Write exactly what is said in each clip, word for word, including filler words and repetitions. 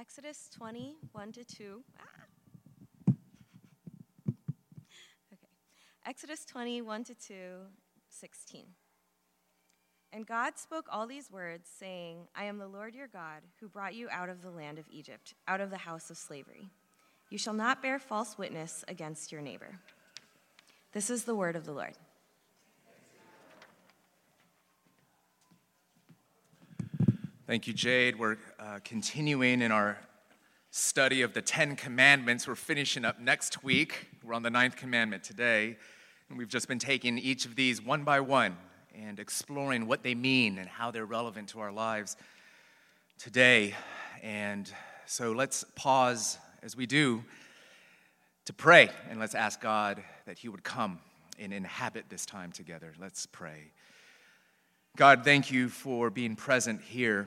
Exodus twenty, one to two. Ah. Okay. Exodus twenty, one to two, sixteen. And God spoke all these words, saying, I am the Lord your God, who brought you out of the land of Egypt, out of the house of slavery. You shall not bear false witness against your neighbor. This is the word of the Lord. Thank you, Jade. We're uh, continuing in our study of the Ten Commandments. We're finishing up next week. We're on the ninth commandment today. And we've just been taking each of these one by one and exploring what they mean and how they're relevant to our lives today. And so let's pause as we do to pray, and let's ask God that he would come and inhabit this time together. Let's pray. God, thank you for being present here.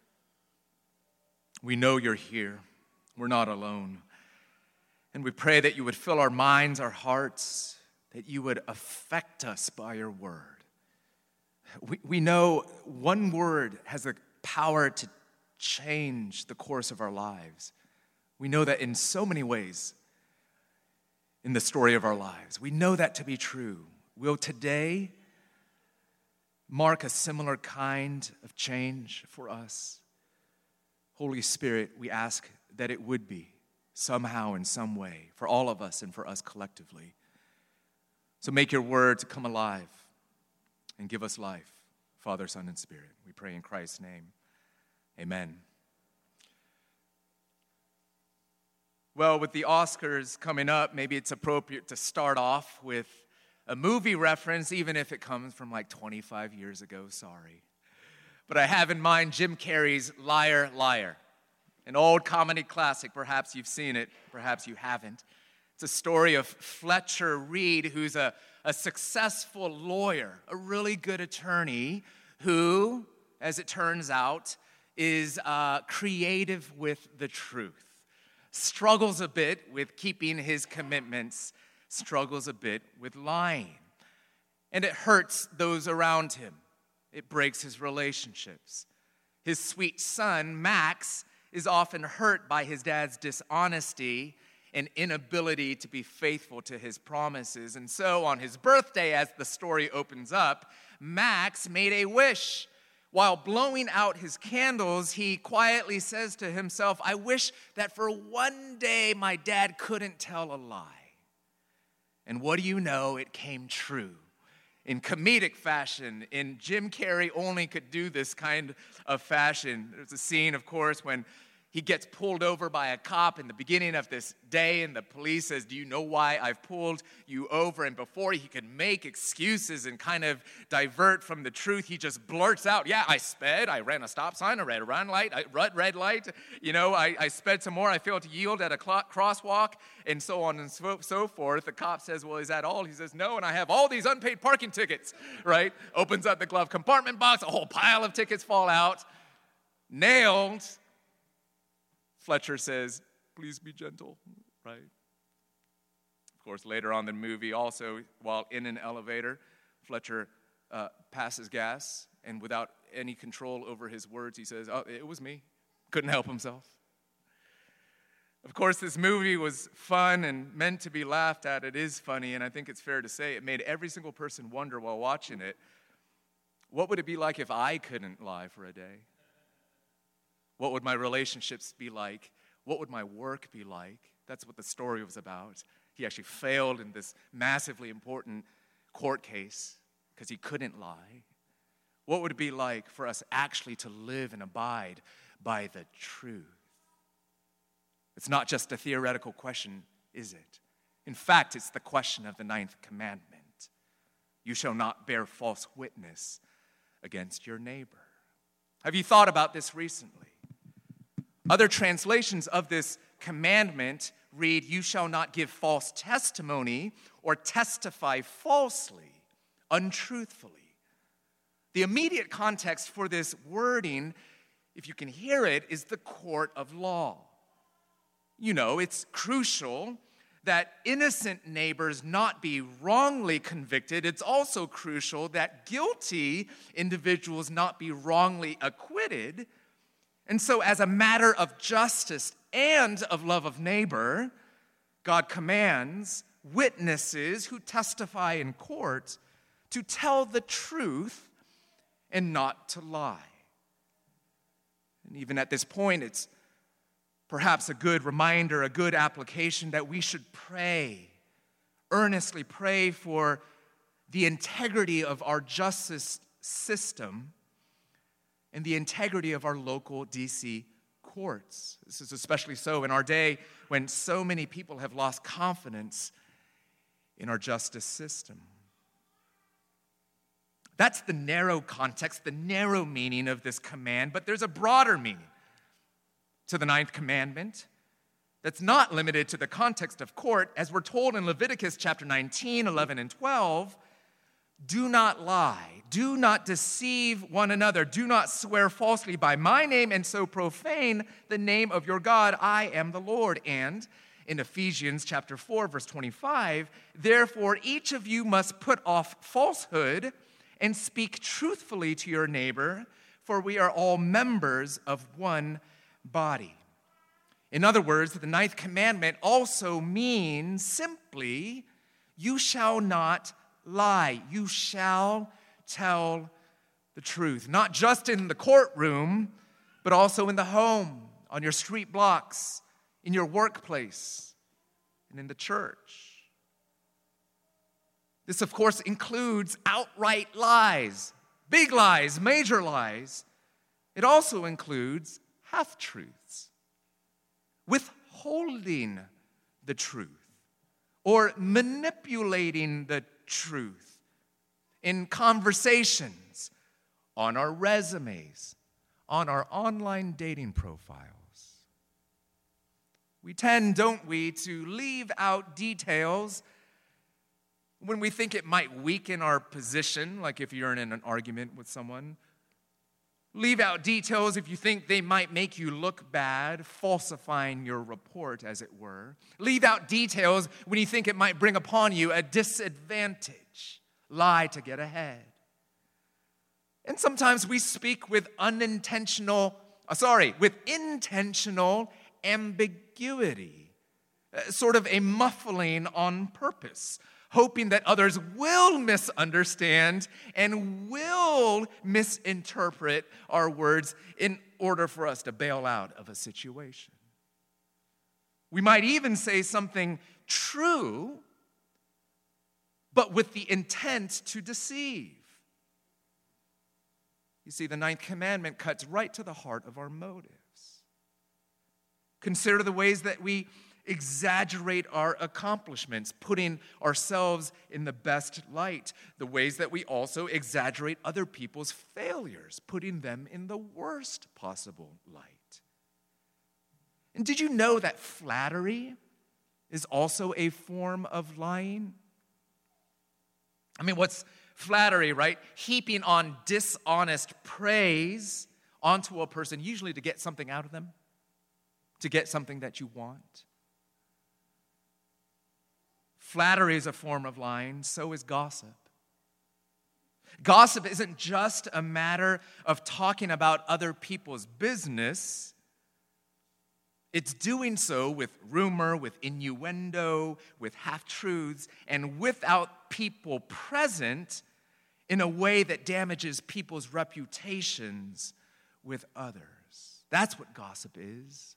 We know you're here. We're not alone. And we pray that you would fill our minds, our hearts, that you would affect us by your word. We, we know one word has the power to change the course of our lives. We know that in so many ways in the story of our lives. We know that to be true. Will today mark a similar kind of change for us? Holy Spirit, we ask that it would be somehow in some way for all of us and for us collectively. So make your word to come alive and give us life, Father, Son, and Spirit. We pray in Christ's name. Amen. Well, with the Oscars coming up, maybe it's appropriate to start off with a movie reference, even if it comes from like twenty-five years ago, sorry. But I have in mind Jim Carrey's Liar, Liar, an old comedy classic. Perhaps you've seen it, perhaps you haven't. It's a story of Fletcher Reed, who's a, a successful lawyer, a really good attorney, who, as it turns out, is uh, creative with the truth. Struggles a bit with keeping his commitments, struggles a bit with lying. And it hurts those around him. It breaks his relationships. His sweet son, Max, is often hurt by his dad's dishonesty and inability to be faithful to his promises. And so on his birthday, as the story opens up, Max made a wish. While blowing out his candles, he quietly says to himself, I wish that for one day my dad couldn't tell a lie. And what do you know? It came true. In comedic fashion, in Jim Carrey only could do this kind of fashion. There's a scene, of course, when he gets pulled over by a cop in the beginning of this day, and the police says, do you know why I've pulled you over? And before he could make excuses and kind of divert from the truth, he just blurts out, yeah, I sped, I ran a stop sign, I ran a red light, I red, red light, you know, I, I sped some more, I failed to yield at a cl- crosswalk, and so on and so, so forth. The cop says, well, is that all? He says, no, and I have all these unpaid parking tickets, right? Opens up the glove compartment box, a whole pile of tickets fall out. Nailed. Fletcher says, please be gentle, right? Of course, later on in the movie, also, while in an elevator, Fletcher uh, passes gas, and without any control over his words, he says, oh, it was me. Couldn't help himself. Of course, this movie was fun and meant to be laughed at. It is funny, and I think it's fair to say it made every single person wonder while watching it, what would it be like if I couldn't lie for a day? What would my relationships be like? What would my work be like? That's what the story was about. He actually failed in this massively important court case because he couldn't lie. What would it be like for us actually to live and abide by the truth? It's not just a theoretical question, is it? In fact, it's the question of the ninth commandment. You shall not bear false witness against your neighbor. Have you thought about this recently? Other translations of this commandment read, you shall not give false testimony or testify falsely, untruthfully. The immediate context for this wording, if you can hear it, is the court of law. You know, it's crucial that innocent neighbors not be wrongly convicted. It's also crucial that guilty individuals not be wrongly acquitted. And so, as a matter of justice and of love of neighbor, God commands witnesses who testify in court to tell the truth and not to lie. And even at this point, it's perhaps a good reminder, a good application that we should pray, earnestly pray for the integrity of our justice system and the integrity of our local D C courts. This is especially so in our day when so many people have lost confidence in our justice system. That's the narrow context, the narrow meaning of this command, but there's a broader meaning to the ninth commandment that's not limited to the context of court. As we're told in Leviticus chapter nineteen, eleven, and twelve, do not lie, do not deceive one another, do not swear falsely by my name and so profane the name of your God. I am the Lord. And in Ephesians chapter four, verse twenty-five, therefore each of you must put off falsehood and speak truthfully to your neighbor, for we are all members of one body. In other words, the ninth commandment also means simply, you shall not lie. You shall tell the truth, not just in the courtroom, but also in the home, on your street blocks, in your workplace, and in the church. This, of course, includes outright lies, big lies, major lies. It also includes half-truths, withholding the truth, or manipulating the truth in conversations, on our resumes, on our online dating profiles. We tend, don't we, to leave out details when we think it might weaken our position, like if you're in an argument with someone. Leave out details if you think they might make you look bad, falsifying your report, as it were. Leave out details when you think it might bring upon you a disadvantage. Lie to get ahead. And sometimes we speak with unintentional, uh, sorry, with intentional ambiguity, uh, sort of a muffling on purpose, hoping that others will misunderstand and will misinterpret our words in order for us to bail out of a situation. We might even say something true, but with the intent to deceive. You see, the ninth commandment cuts right to the heart of our motives. Consider the ways that we exaggerate our accomplishments, putting ourselves in the best light. The ways that we also exaggerate other people's failures, putting them in the worst possible light. And did you know that flattery is also a form of lying? I mean, what's flattery, right? Heaping on dishonest praise onto a person, usually to get something out of them, to get something that you want. Flattery is a form of lying, so is gossip. Gossip isn't just a matter of talking about other people's business. It's doing so with rumor, with innuendo, with half-truths, and without people present in a way that damages people's reputations with others. That's what gossip is.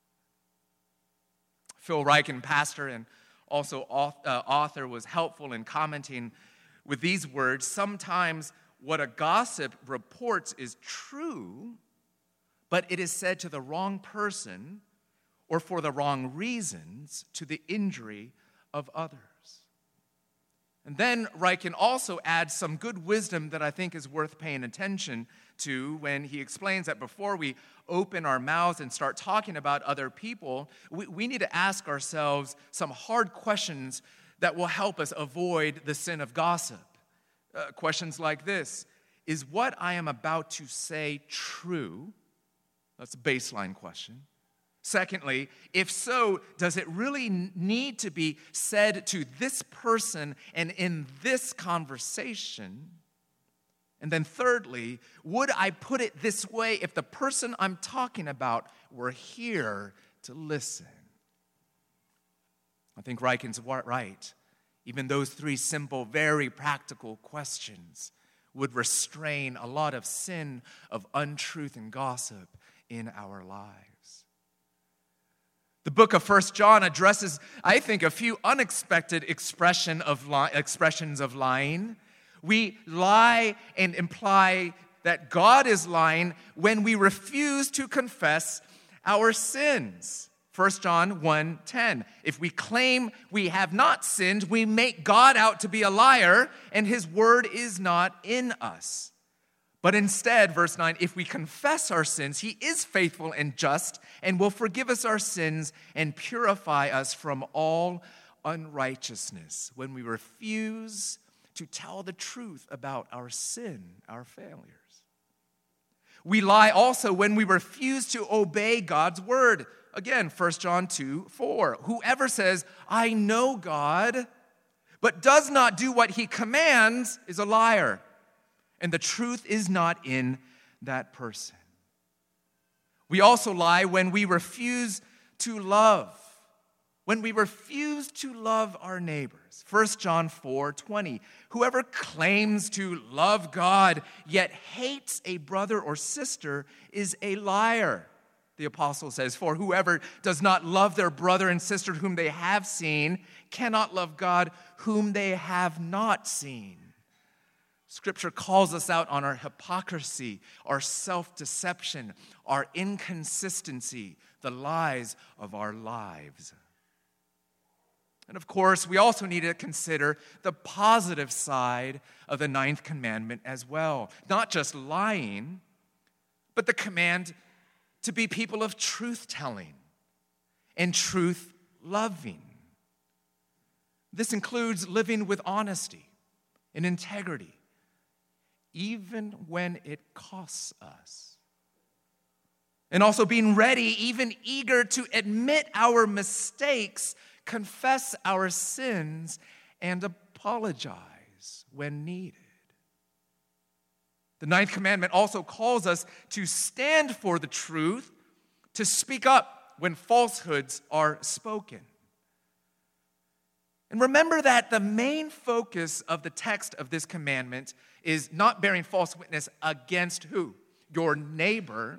Phil Ryken, pastor and also author, was helpful in commenting with these words. Sometimes what a gossip reports is true, but it is said to the wrong person or for the wrong reasons, to the injury of others. And then Ryken also adds some good wisdom that I think is worth paying attention to when he explains that before we open our mouths and start talking about other people, we, we need to ask ourselves some hard questions that will help us avoid the sin of gossip. Uh, questions like this: is what I am about to say true? That's a baseline question. Secondly, if so, does it really need to be said to this person and in this conversation? And then thirdly, would I put it this way if the person I'm talking about were here to listen? I think Ryken's right. Even those three simple, very practical questions would restrain a lot of sin, of untruth and gossip in our lives. The book of First John addresses, I think, a few unexpected expression of li- expressions of lying. We lie and imply that God is lying when we refuse to confess our sins. First John one ten. If we claim we have not sinned, we make God out to be a liar, and his word is not in us. But instead, verse nine, if we confess our sins, he is faithful and just and will forgive us our sins and purify us from all unrighteousness. When we refuse to tell the truth about our sin, our failures. We lie also when we refuse to obey God's word. Again, First John two four. Whoever says, I know God, but does not do what he commands is a liar, and the truth is not in that person. We also lie when we refuse to love. When we refuse to love our neighbors. First John four twenty. Whoever claims to love God yet hates a brother or sister is a liar. The apostle says, for whoever does not love their brother and sister whom they have seen cannot love God whom they have not seen. Scripture calls us out on our hypocrisy, our self-deception, our inconsistency, the lies of our lives. And of course, we also need to consider the positive side of the ninth commandment as well. Not just lying, but the command to be people of truth-telling and truth-loving. This includes living with honesty and integrity, even when it costs us. And also being ready, even eager to admit our mistakes, confess our sins, and apologize when needed. The ninth commandment also calls us to stand for the truth, to speak up when falsehoods are spoken. And remember that the main focus of the text of this commandment is not bearing false witness against who? Your neighbor.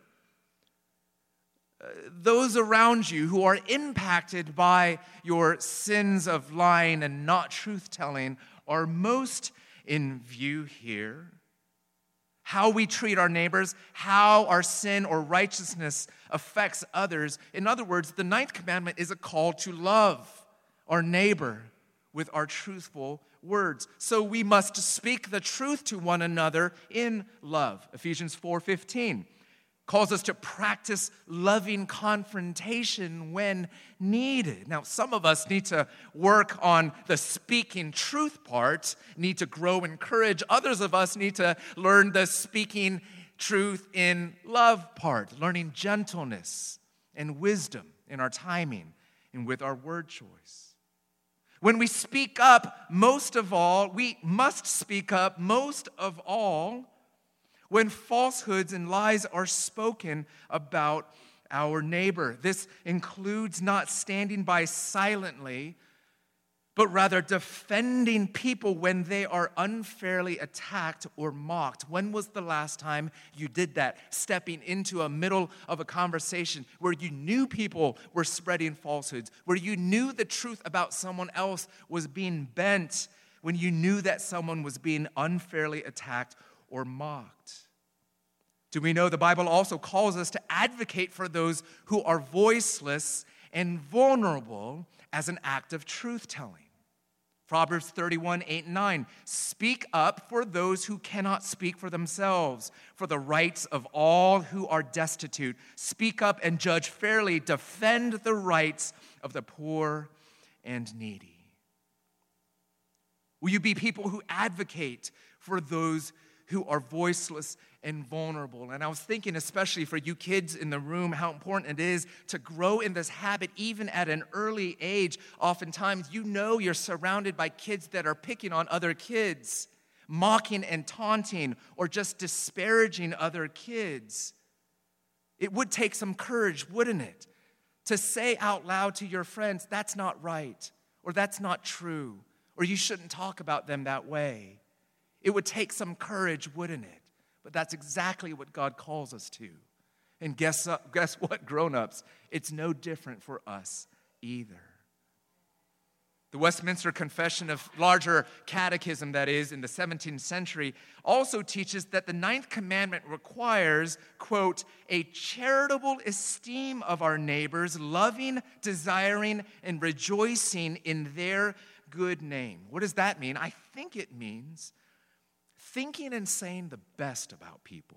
Uh, those around you who are impacted by your sins of lying and not truth-telling are most in view here. How we treat our neighbors, how our sin or righteousness affects others. In other words, the ninth commandment is a call to love our neighbor with our truthful words. So we must speak the truth to one another in love. Ephesians four fifteen calls us to practice loving confrontation when needed. Now, some of us need to work on the speaking truth part, need to grow in courage. Others of us need to learn the speaking truth in love part, learning gentleness and wisdom in our timing and with our word choice. When we speak up, most of all, we must speak up most of all when falsehoods and lies are spoken about our neighbor. This includes not standing by silently, but rather defending people when they are unfairly attacked or mocked. When was the last time you did that? Stepping into a middle of a conversation where you knew people were spreading falsehoods, where you knew the truth about someone else was being bent, when you knew that someone was being unfairly attacked or mocked. Do we know the Bible also calls us to advocate for those who are voiceless and vulnerable as an act of truth-telling? Proverbs thirty-one, eight and nine. Speak up for those who cannot speak for themselves, for the rights of all who are destitute. Speak up and judge fairly. Defend the rights of the poor and needy. Will you be people who advocate for those who are voiceless and vulnerable? And I was thinking, especially for you kids in the room, how important it is to grow in this habit even at an early age. Oftentimes, you know you're surrounded by kids that are picking on other kids. mocking and taunting, or just disparaging other kids. It would take some courage, wouldn't it, to say out loud to your friends, that's not right, or that's not true, or you shouldn't talk about them that way. It would take some courage, wouldn't it? But that's exactly what God calls us to. And guess, uh, guess what, grown-ups? It's no different for us either. The Westminster Confession of Larger Catechism, that is, in the seventeenth century, also teaches that the ninth commandment requires, quote, a charitable esteem of our neighbors, loving, desiring, and rejoicing in their good name. What does that mean? I think it means thinking and saying the best about people,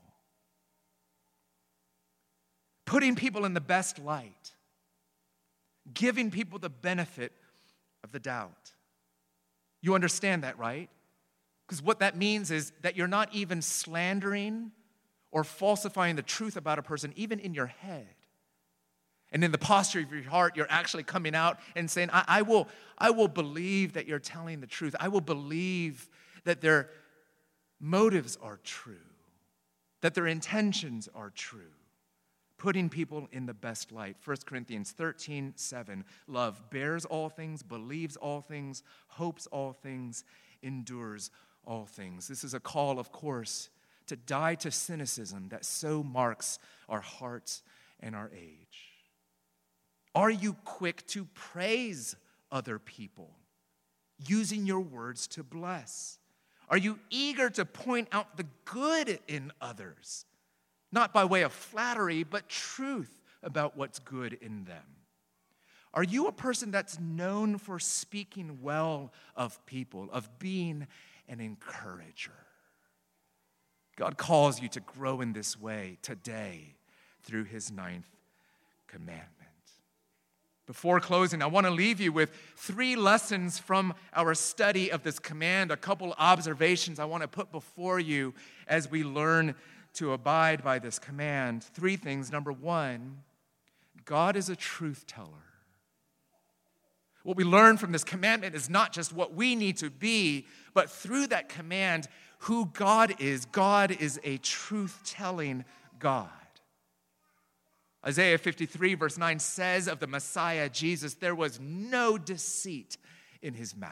putting people in the best light, giving people the benefit of the doubt. You understand that, right? Because what that means is that you're not even slandering or falsifying the truth about a person, even in your head. And in the posture of your heart, you're actually coming out and saying, I, I will, I will believe that you're telling the truth. I will believe that their motives are true, that their intentions are true. Putting people in the best light. First Corinthians thirteen seven. Love bears all things, believes all things, hopes all things, endures all things. This is a call, of course, to die to cynicism that so marks our hearts and our age. Are you quick to praise other people, using your words to bless? Are you eager to point out the good in others? Not by way of flattery, but truth about what's good in them. Are you a person that's known for speaking well of people, of being an encourager? God calls you to grow in this way today through his ninth commandment. Before closing, I want to leave you with three lessons from our study of this command, a couple observations I want to put before you as we learn to abide by this command. Three things. Number one, God is a truth teller. What we learn from this commandment is not just what we need to be, but through that command, who God is. God is a truth-telling God. Isaiah fifty-three, verse nine says of the Messiah, Jesus, there was no deceit in his mouth.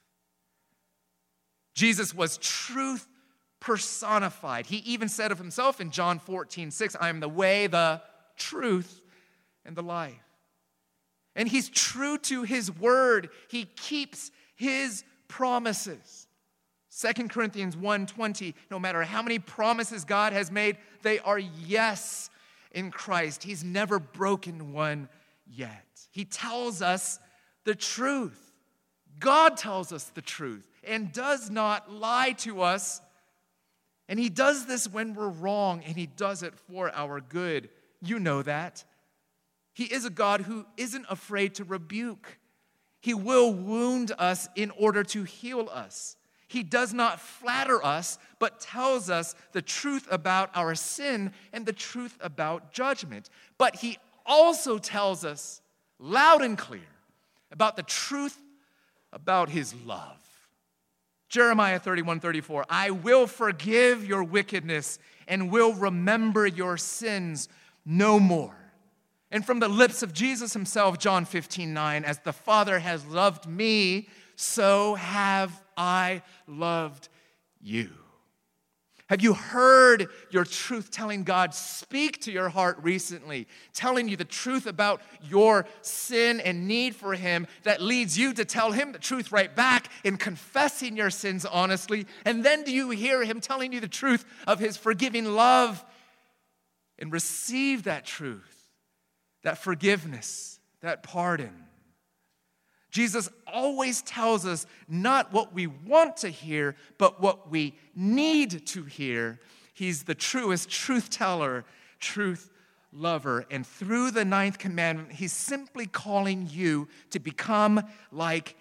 Jesus was truth personified. He even said of himself in John fourteen six, I am the way, the truth, and the life. And he's true to his word. He keeps his promises. Second Corinthians one twenty, no matter how many promises God has made, they are yes in Christ. He's never broken one yet. He tells us the truth. God tells us the truth and does not lie to us. And he does this when we're wrong, and he does it for our good. You know that. He is a God who isn't afraid to rebuke. He will wound us in order to heal us. He does not flatter us, but tells us the truth about our sin and the truth about judgment. But he also tells us loud and clear about the truth about his love. Jeremiah thirty-one thirty-four, I will forgive your wickedness and will remember your sins no more. And from the lips of Jesus himself, John fifteen nine, as the Father has loved me, so have I loved you. Have you heard your truth-telling God speak to your heart recently, telling you the truth about your sin and need for him that leads you to tell him the truth right back in confessing your sins honestly? And then do you hear him telling you the truth of his forgiving love and receive that truth, that forgiveness, that pardon? Jesus always tells us not what we want to hear, but what we need to hear. He's the truest truth teller, truth lover. And through the ninth commandment, he's simply calling you to become like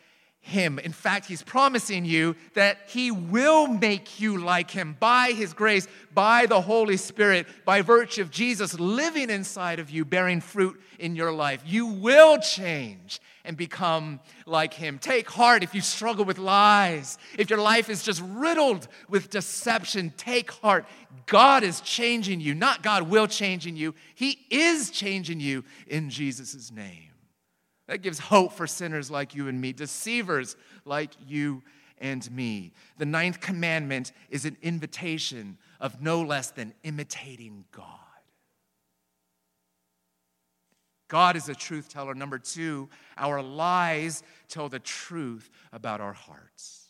him. In fact, he's promising you that he will make you like him by his grace, by the Holy Spirit, by virtue of Jesus living inside of you, bearing fruit in your life. You will change and become like him. Take heart if you struggle with lies. If your life is just riddled with deception, take heart. God is changing you. Not God will changing you. He is changing you in Jesus' name. That gives hope for sinners like you and me, deceivers like you and me. The ninth commandment is an invitation of no less than imitating God. God is a truth teller. Number two, our lies tell the truth about our hearts.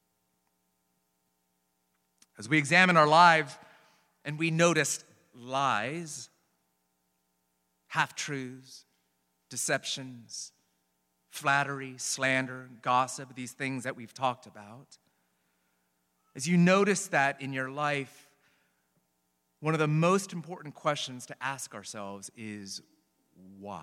As we examine our lives and we notice lies, half-truths, deceptions, flattery, slander, gossip, these things that we've talked about. As you notice that in your life, one of the most important questions to ask ourselves is, why?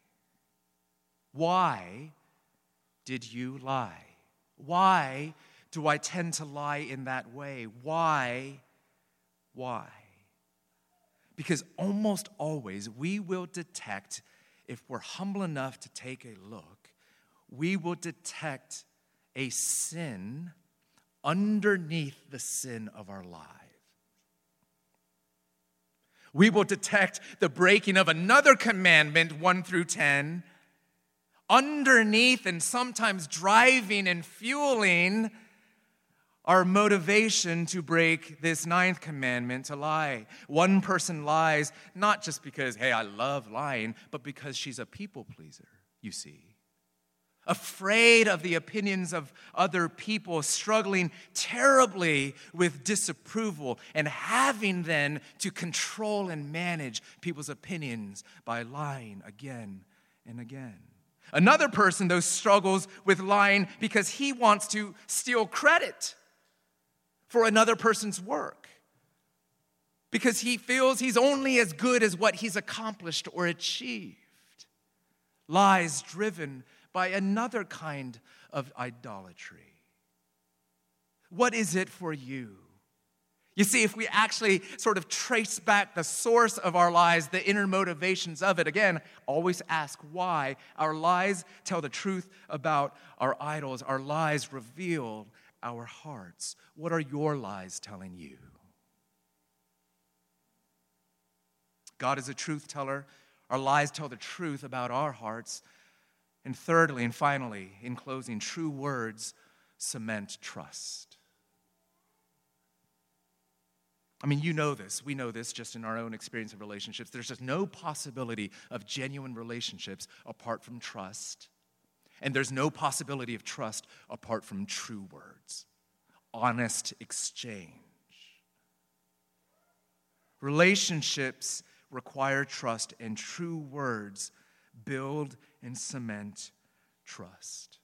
Why did you lie? Why do I tend to lie in that way? Why? Why? Because almost always we will detect, if we're humble enough to take a look, we will detect a sin underneath the sin of our lives. We will detect the breaking of another commandment, one through ten, underneath and sometimes driving and fueling our motivation to break this ninth commandment, to lie. One person lies not just because, hey, I love lying, but because she's a people pleaser, you see. Afraid of the opinions of other people, struggling terribly with disapproval, and having then to control and manage people's opinions by lying again and again. Another person, though, struggles with lying because he wants to steal credit for another person's work, because he feels he's only as good as what he's accomplished or achieved. Lies driven by another kind of idolatry. What is it for you? You see, if we actually sort of trace back the source of our lies, the inner motivations of it, again, always ask why. Our lies tell the truth about our idols. Our lies reveal our hearts. What are your lies telling you? God is a truth teller. Our lies tell the truth about our hearts. And thirdly, and finally, in closing, true words cement trust. I mean, you know this. We know this just in our own experience of relationships. There's just no possibility of genuine relationships apart from trust. And there's no possibility of trust apart from true words, honest exchange. Relationships require trust, and true words build and cement trust.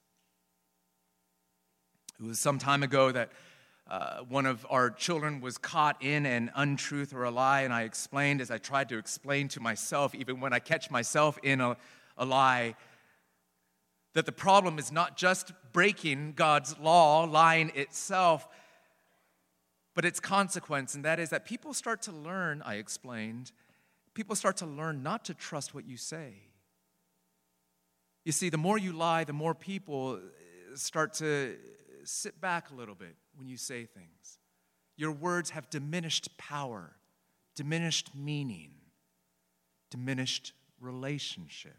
It was some time ago that uh, one of our children was caught in an untruth or a lie, and I explained, as I tried to explain to myself, even when I catch myself in a, a lie, that the problem is not just breaking God's law, lying itself, but its consequence, and that is that people start to learn, I explained, people start to learn not to trust what you say. You see, the more you lie, the more people start to sit back a little bit when you say things. Your words have diminished power, diminished meaning, diminished relationship.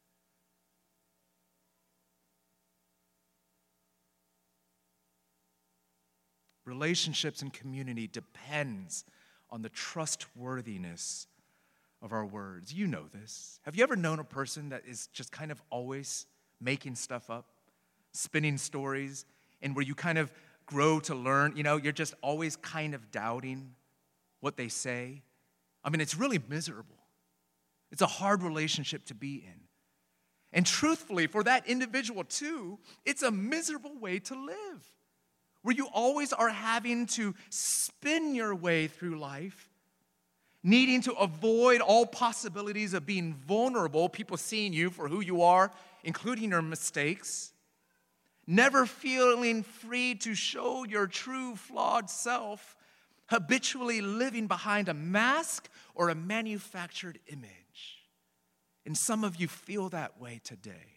Relationships and community depends on the trustworthiness of our words. You know this. Have you ever known a person that is just kind of always making stuff up, spinning stories, and where you kind of grow to learn, you know, you're just always kind of doubting what they say? I mean, it's really miserable. It's a hard relationship to be in. And truthfully, for that individual too, it's a miserable way to live, where you always are having to spin your way through life, needing to avoid all possibilities of being vulnerable, people seeing you for who you are, including your mistakes, never feeling free to show your true flawed self, habitually living behind a mask or a manufactured image. And some of you feel that way today.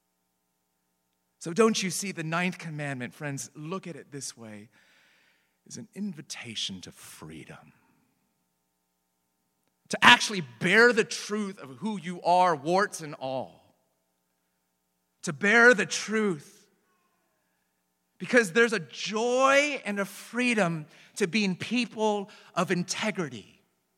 So don't you see the ninth commandment, friends, look at it this way, is an invitation to freedom. To actually bear the truth of who you are, warts and all. To bear the truth. Because there's a joy and a freedom to being people of integrity.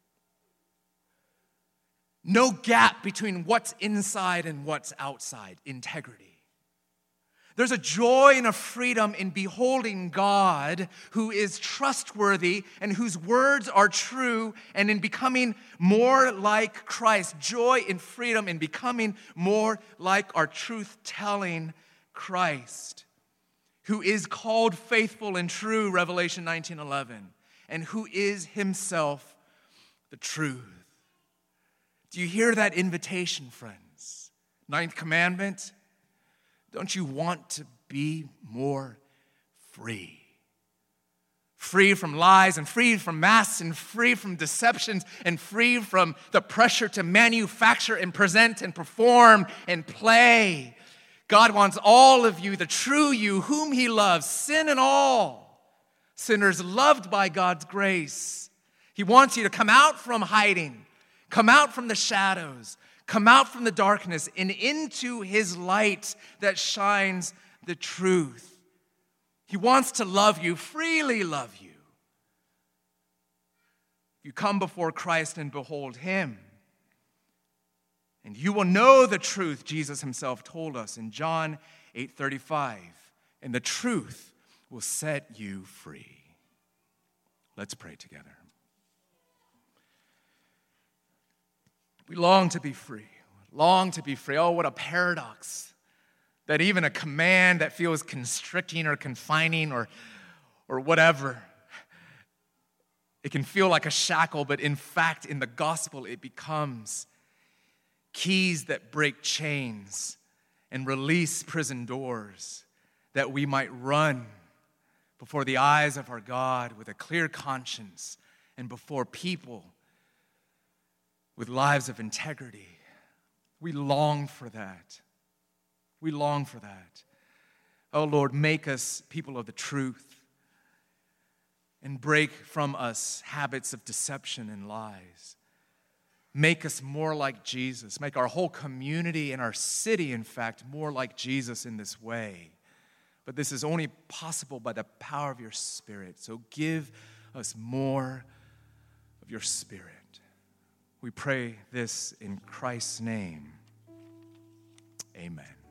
No gap between what's inside and what's outside. Integrity. There's a joy and a freedom in beholding God who is trustworthy and whose words are true, and in becoming more like Christ. Joy and freedom in becoming more like our truth-telling Christ, who is called faithful and true, Revelation nineteen eleven, and who is himself the truth. Do you hear that invitation, friends? Ninth commandment. Don't you want to be more free? Free from lies and free from masks and free from deceptions and free from the pressure to manufacture and present and perform and play. God wants all of you, the true you, whom he loves, sin and all, sinners loved by God's grace. He wants you to come out from hiding, come out from the shadows, come out from the darkness and into his light that shines the truth. He wants to love you, freely love you. You come before Christ and behold him, and you will know the truth, Jesus himself told us in John eight thirty-five, and the truth will set you free. Let's pray together. We long to be free, long to be free. Oh, what a paradox that even a command that feels constricting or confining or, or whatever, it can feel like a shackle, but in fact, in the gospel, it becomes keys that break chains and release prison doors, that we might run before the eyes of our God with a clear conscience and before people with lives of integrity. We long for that. We long for that. Oh Lord, make us people of the truth and break from us habits of deception and lies. Make us more like Jesus. Make our whole community and our city, in fact, more like Jesus in this way. But this is only possible by the power of your Spirit. So give us more of your Spirit. We pray this in Christ's name. Amen.